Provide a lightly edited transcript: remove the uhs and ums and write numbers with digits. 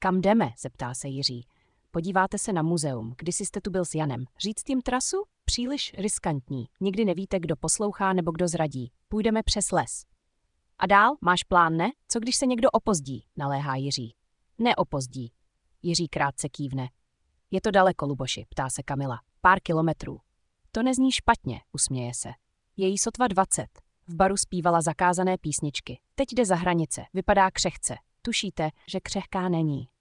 Kam jdeme, zeptá se Jiří. Podíváte se na muzeum, kdysi jste tu byl s Janem. Říct jim trasu? Příliš riskantní. Nikdy nevíte, kdo poslouchá nebo kdo zradí. Půjdeme přes les. A dál? Máš plán, ne? Co když se někdo opozdí? Naléhá Jiří. Neopozdí. Jiří krátce kývne. Je to daleko, Luboši, ptá se Kamila. Pár kilometrů. To nezní špatně, usměje se. Je jí sotva 20. V baru zpívala zakázané písničky. Teď jde za hranice, vypadá křehce. Tušíte, že křehká není.